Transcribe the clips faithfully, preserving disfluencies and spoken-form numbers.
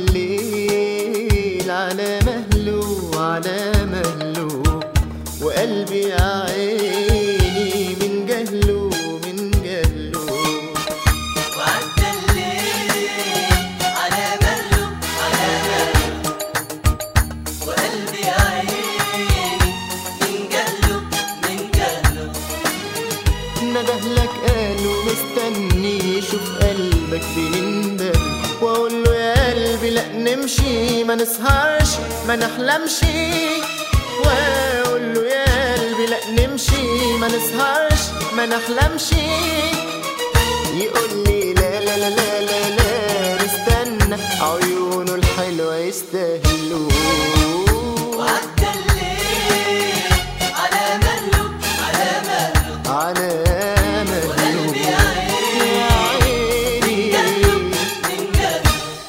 الليل على مهله على مهله، وقلبي يا عيني من جهله من جهله. وعدى الليل على مهله على مهله، وقلبي يا عيني من جهله من جهله. ندهلك قالوا مستني يشوف قلبك بيندم، واقول له يا قلبي لا نمشي ما نسهرش ما نحلمش، واقول له يا قلبي لا نمشي ما نسهرش ما نحلمش. يقول لي لا لا لا لا لا لا نستنى عيونه الحلوة يستاهلوا. وعدى الليل على مهله على مهله، على وقلبي يا عيني من جهله من جهله.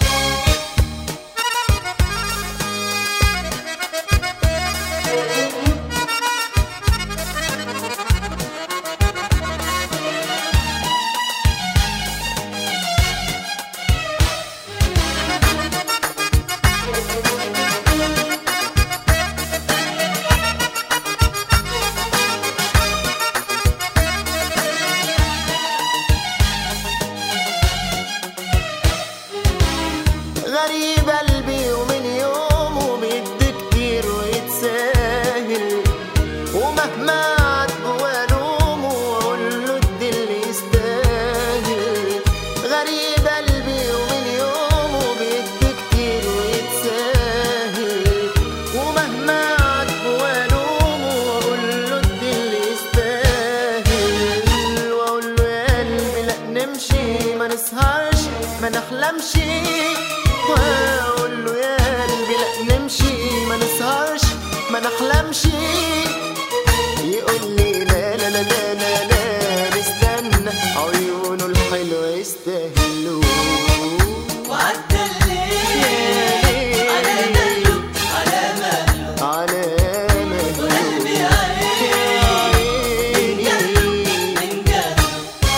غريب قلبي ومن يومه بيدي كتير ويتساهل، ومهما عاتبه والومه واقول له ادي اللي يستاهل. غريب قلبي ومن يومه بيدي كتير ويتساهل، ومهما عاتبه والومه واقول له ادي اللي يستاهل. واقول له يا قلبي لا نمشي ما نسهرش ما نحلمش، واقول له يا قلبي لا نمشي ما نسهرش ما نحلمش. يقول لي لا لا لا لا لا لا نستنى عيونه الحلوة يستاهلوا. وعدى الليل على مهله على مهله، على مهله وقلبي يا عيني من جهله من جهله.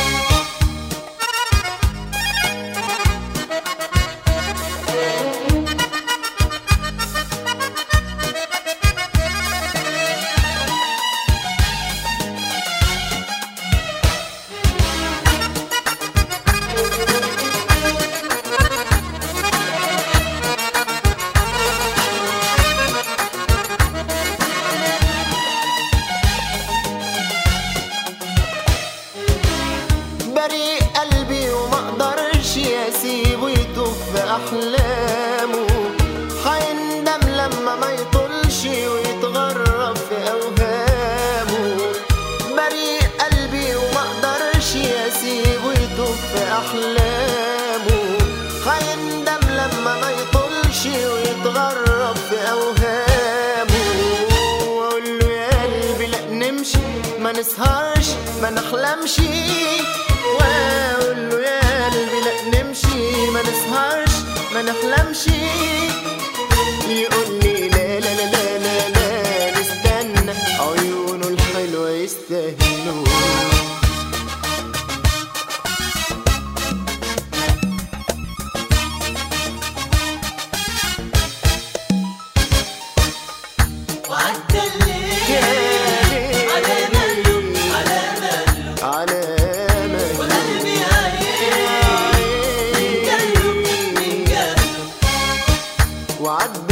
بريء قلبي وما اقدرش اسيبه يتوه في احلامه، هيندم لما ما يطولش ويتغرب في اوهامه. بريء قلبي وما اقدرش اسيبه يتوه في احلامه، هيندم لما ما يطولش ويتغرب في اوهامه. واقول له يا قلبي لا نمشي ما نسهرش ما نحلمش، واقول له يا قلبي لا نمشي ما نسهرش ما نحلمش. يقول لي لا لا لا لا لا لا نستنى عيونه الحلوة يستاهلوا. وعدى الليل على مهله على مهله، على مهله وقلبي يا عيني من جهله من جهله. وعد